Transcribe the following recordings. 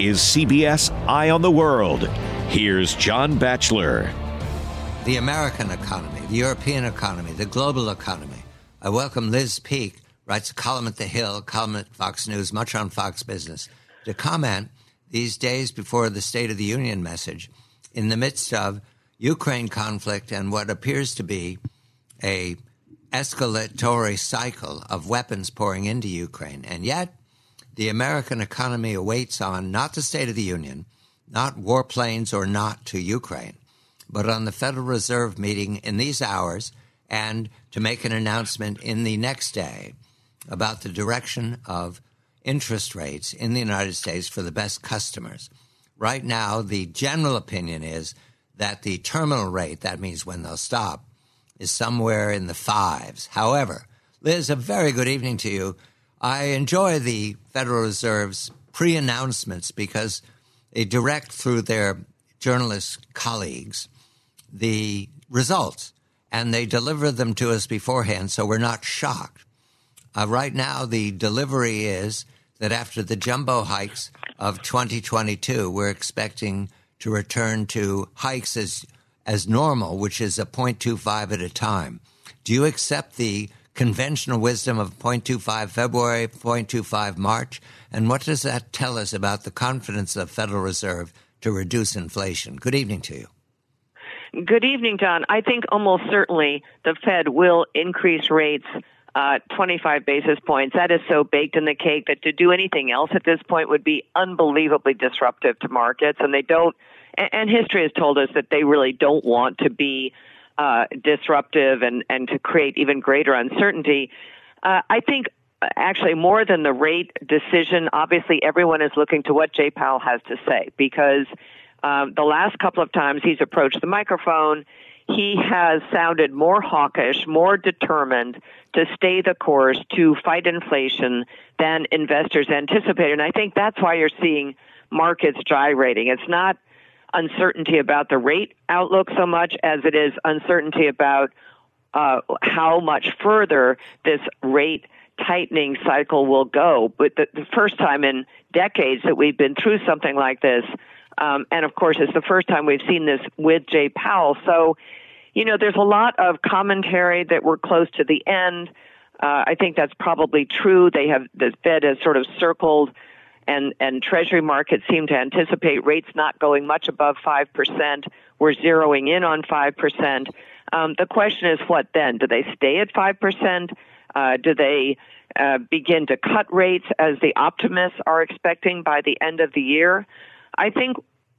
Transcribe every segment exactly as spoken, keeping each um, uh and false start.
is C B S Eye on the World. Here's John Batchelor. The American economy, the European economy, the global economy. I welcome Liz Peek, writes a column at The Hill, column at Fox News, much on Fox Business, to comment these days before the State of the Union message in the midst of Ukraine conflict and what appears to be a escalatory cycle of weapons pouring into Ukraine. And yet, the American economy awaits on not the State of the Union, not warplanes or not to Ukraine, but on the Federal Reserve meeting in these hours and to make an announcement in the next day about the direction of interest rates in the United States for the best customers. Right now, the general opinion is that the terminal rate, that means when they'll stop, is somewhere in the fives. However, Liz, a very good evening to you. I enjoy the Federal Reserve's pre-announcements because they direct through their journalist colleagues the results, and they deliver them to us beforehand so we're not shocked. Uh, right now, the delivery is that after the jumbo hikes of twenty twenty-two, we're expecting to return to hikes as, as normal, which is a zero point two five at a time. Do you accept the conventional wisdom of zero point two five February, zero point two five March? And what does that tell us about the confidence of the Federal Reserve to reduce inflation? Good evening to you. Good evening, John. I think almost certainly the Fed will increase rates uh, twenty-five basis points. That is so baked in the cake that to do anything else at this point would be unbelievably disruptive to markets. And they don't, and, and history has told us that they really don't want to be Uh, disruptive and, and to create even greater uncertainty. Uh, I think actually more than the rate decision, obviously everyone is looking to what Jay Powell has to say because um, the last couple of times he's approached the microphone, he has sounded more hawkish, more determined to stay the course, to fight inflation than investors anticipated. And I think that's why you're seeing markets gyrating. It's not uncertainty about the rate outlook so much as it is uncertainty about uh, how much further this rate tightening cycle will go. But the, the first time in decades that we've been through something like this, um, and of course it's the first time we've seen this with Jay Powell. So, you know, there's a lot of commentary that we're close to the end. Uh, I think that's probably true. They have the Fed has sort of circled And, and Treasury markets seem to anticipate rates not going much above five percent. We're zeroing in on five percent. Um, the question is, what then? Do they stay at five percent? Uh, do they uh, begin to cut rates as the optimists are expecting by the end of the year? I think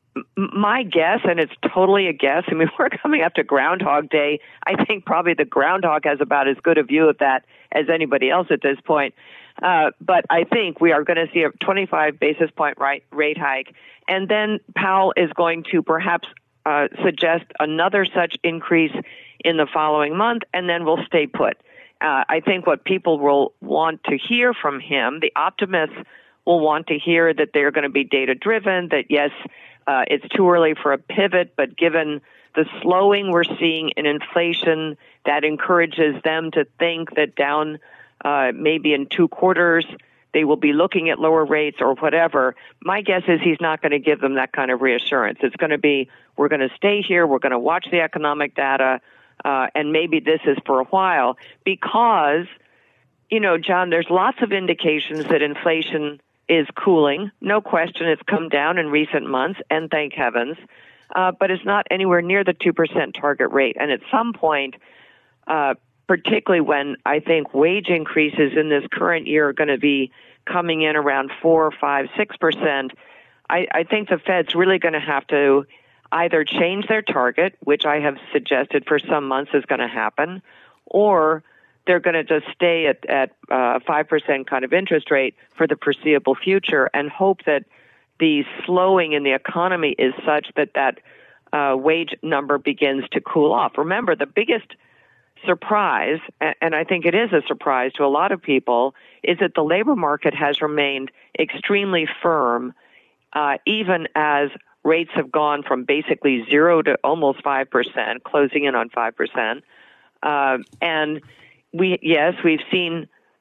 my guess, and it's totally a guess, I mean, we're coming up to Groundhog Day. I think probably the groundhog has about as good a view of that as anybody else at this point. Uh, but I think we are going to see a twenty-five basis point right, rate hike. And then Powell is going to perhaps uh, suggest another such increase in the following month, and then we'll stay put. Uh, I think what people will want to hear from him, the optimists will want to hear that they're going to be data-driven, that yes, uh, it's too early for a pivot, but given the slowing we're seeing in inflation, that encourages them to think that down Uh, maybe in two quarters, they will be looking at lower rates or whatever. My guess is he's not going to give them that kind of reassurance. It's going to be, we're going to stay here, we're going to watch the economic data, uh, and maybe this is for a while. Because, you know, John, there's lots of indications that inflation is cooling. No question, it's come down in recent months, and thank heavens. Uh, but it's not anywhere near the two percent target rate. And at some point, uh, particularly when I think wage increases in this current year are going to be coming in around four, five, six percent. I, I think the Fed's really going to have to either change their target, which I have suggested for some months is going to happen, or they're going to just stay at at uh, five percent kind of interest rate for the foreseeable future and hope that the slowing in the economy is such that that uh, wage number begins to cool off. Remember, the biggest surprise, and I think it is a surprise to a lot of people, is that the labor market has remained extremely firm, uh, even as rates have gone from basically zero to almost five percent, closing in on five percent. Uh, and we, yes, we've seen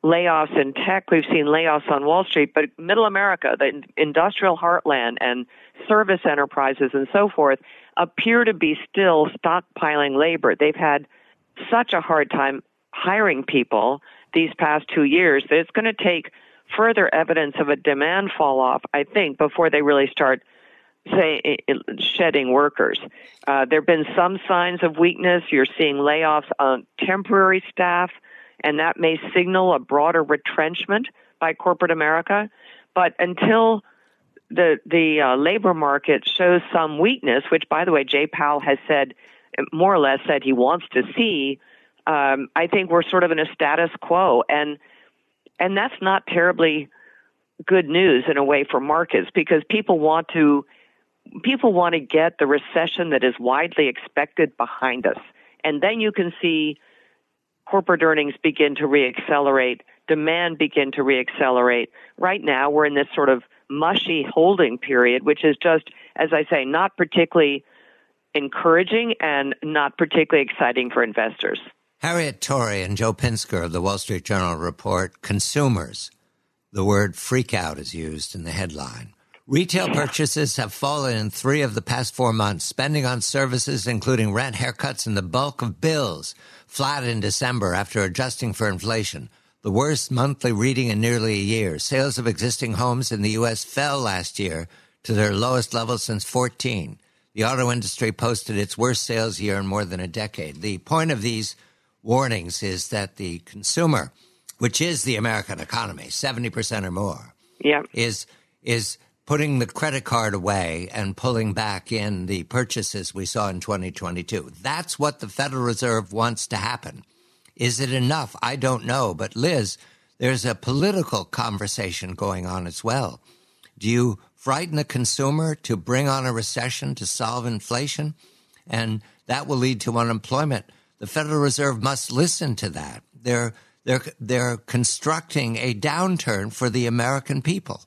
layoffs in tech. We've seen layoffs on Wall Street. But middle America, the industrial heartland and service enterprises and so forth, appear to be still stockpiling labor. They've had such a hard time hiring people these past two years that it's going to take further evidence of a demand fall off, I think, before they really start, say, shedding workers. Uh, there have been some signs of weakness. You're seeing layoffs on temporary staff, and that may signal a broader retrenchment by corporate America. But until the the uh, labor market shows some weakness, which, by the way, Jay Powell has said, more or less said he wants to see, um, I think we're sort of in a status quo. And and that's not terribly good news in a way for markets, because people want to people want to get the recession that is widely expected behind us. And then you can see corporate earnings begin to reaccelerate, demand begin to reaccelerate. Right now, we're in this sort of mushy holding period, which is just, as I say, not particularly encouraging and not particularly exciting for investors. Harriet Torrey and Joe Pinsker of the Wall Street Journal report consumers. The word freak out is used in the headline. Retail purchases have fallen in three of the past four months. Spending on services, including rent, haircuts, and the bulk of bills, flat in December after adjusting for inflation. The worst monthly reading in nearly a year. Sales of existing homes in the U S fell last year to their lowest level since fourteen. The auto industry posted its worst sales year in more than a decade. The point of these warnings is that the consumer, which is the American economy, seventy percent or more, yeah. is is putting the credit card away and pulling back in the purchases we saw in twenty twenty-two. That's what the Federal Reserve wants to happen. Is it enough? I don't know. But Liz, there's a political conversation going on as well. Do you frighten the consumer to bring on a recession to solve inflation? And that will lead to unemployment. The Federal Reserve must listen to that. They're they're they're constructing a downturn for the American people.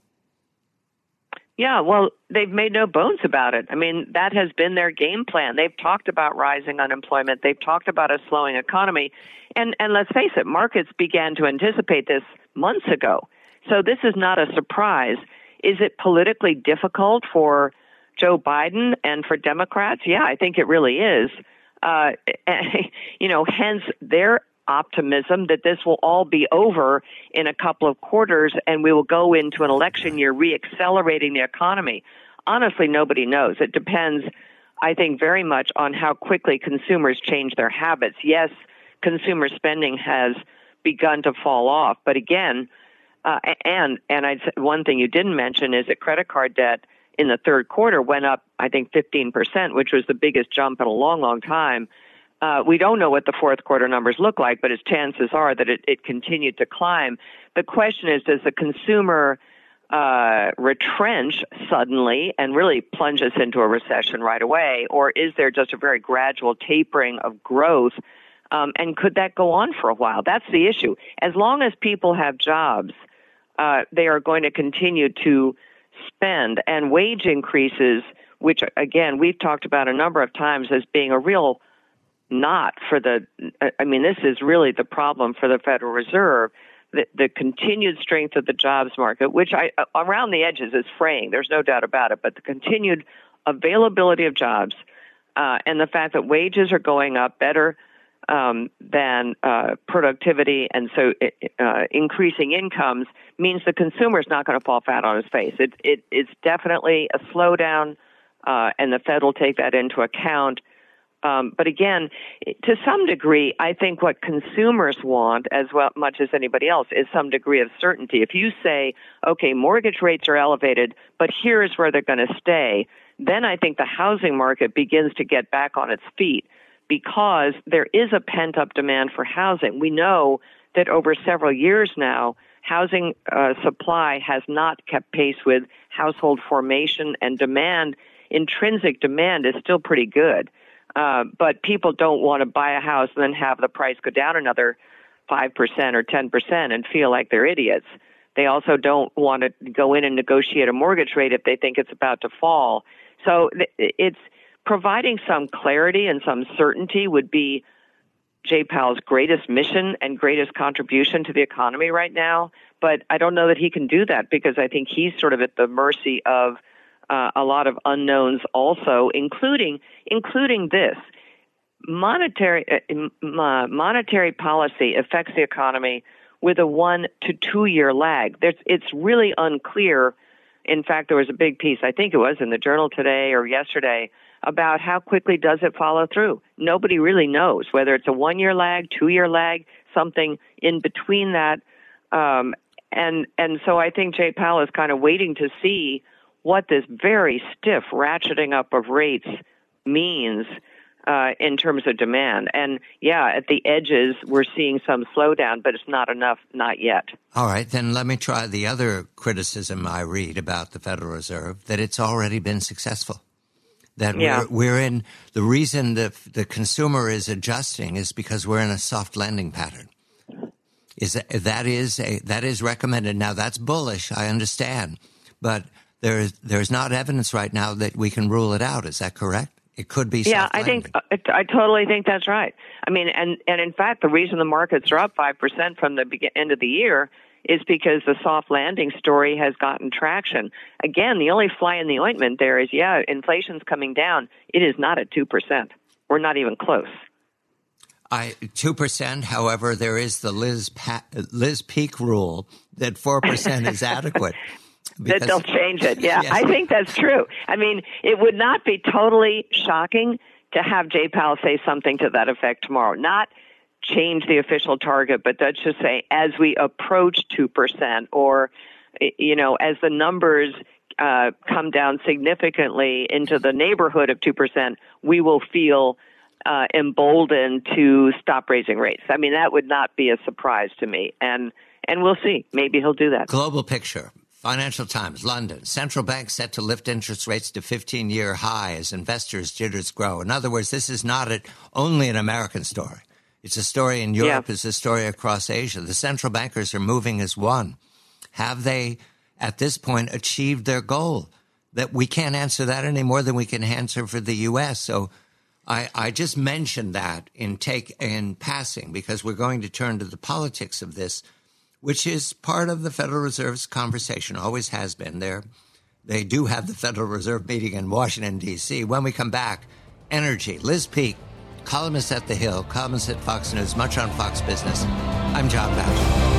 Yeah, well, they've made no bones about it. I mean, that has been their game plan. They've talked about rising unemployment. They've talked about a slowing economy. And and let's face it, markets began to anticipate this months ago. So this is not a surprise. Is it politically difficult for Joe Biden and for Democrats? Yeah, I think it really is. Uh, you know, hence their optimism that this will all be over in a couple of quarters and we will go into an election year reaccelerating the economy. Honestly, nobody knows. It depends, I think, very much on how quickly consumers change their habits. Yes, consumer spending has begun to fall off, but again, uh, and and I'd say one thing you didn't mention is that credit card debt in the third quarter went up, I think, fifteen percent, which was the biggest jump in a long, long time. Uh, we don't know what the fourth quarter numbers look like, but its chances are that it, it continued to climb. The question is, does the consumer uh, retrench suddenly and really plunge us into a recession right away, or is there just a very gradual tapering of growth? Um, and could that go on for a while? That's the issue. As long as people have jobs, uh, they are going to continue to spend, and wage increases, which, again, we've talked about a number of times as being a real not for the, I mean, this is really the problem for the Federal Reserve, the, the continued strength of the jobs market, which I, around the edges is fraying, there's no doubt about it, but the continued availability of jobs uh, and the fact that wages are going up better um, than uh, productivity, and so uh, increasing incomes means the consumer is not going to fall fat on his face. It, it, it's definitely a slowdown, uh, and the Fed will take that into account. Um, but again, to some degree, I think what consumers want as well, much as anybody else, is some degree of certainty. If you say, okay, mortgage rates are elevated, but here's where they're going to stay, then I think the housing market begins to get back on its feet, because there is a pent-up demand for housing. We know that over several years now, housing uh, supply has not kept pace with household formation, and demand, intrinsic demand, is still pretty good. Uh, but people don't want to buy a house and then have the price go down another five percent or ten percent and feel like they're idiots. They also don't want to go in and negotiate a mortgage rate if they think it's about to fall. So it's providing some clarity and some certainty would be Jay Powell's greatest mission and greatest contribution to the economy right now. But I don't know that he can do that because I think he's sort of at the mercy of uh, a lot of unknowns also, including including this. Monetary uh, monetary policy affects the economy with a one to two year lag. There's, it's really unclear. In fact, there was a big piece, I think it was in the Journal today or yesterday, about how quickly does it follow through. Nobody really knows whether it's a one-year lag, two-year lag, something in between that. Um, and and so I think Jay Powell is kind of waiting to see what this very stiff ratcheting up of rates means uh, in terms of demand. And, yeah, at the edges, we're seeing some slowdown, but it's not enough, not yet. All right, then let me try the other criticism I read about the Federal Reserve, that it's already been successful. That yeah. we're, we're in the reason the the consumer is adjusting is because we're in a soft lending pattern. Is that, that is a, that is recommended now? That's bullish, I understand, but there's there's not evidence right now that we can rule it out. Is that correct? It could be. Yeah, soft I lending. think I totally think that's right. I mean, and and in fact, the reason the markets are up five percent from the begin- end of the year is because the soft landing story has gotten traction. Again, the only fly in the ointment there is, yeah, inflation's coming down. It is not at two percent. We're not even close. I two percent, however, there is the Liz pa- Liz Peek rule that four percent is adequate. Because, that they'll change it. Yeah, yes. I think that's true. I mean, it would not be totally shocking to have Jay Powell say something to that effect tomorrow. Not change the official target, but let's just say as we approach two percent or, you know, as the numbers uh, come down significantly into the neighborhood of two percent, we will feel uh, emboldened to stop raising rates. I mean, that would not be a surprise to me. And, and we'll see. Maybe he'll do that. Global picture. Financial Times, London. Central bank set to lift interest rates to fifteen-year high as investors' jitters grow. In other words, this is not a, only an American story. It's a story in Europe. Yeah. It's a story across Asia. The central bankers are moving as one. Have they, at this point, achieved their goal? That we can't answer that any more than we can answer for the U S. So I, I just mentioned that in take in passing because we're going to turn to the politics of this, which is part of the Federal Reserve's conversation, always has been there. They do have the Federal Reserve meeting in Washington, D C. When we come back, energy. Liz Peek, columnist at The Hill, columnist at Fox News, much on Fox Business. I'm John Batchelor.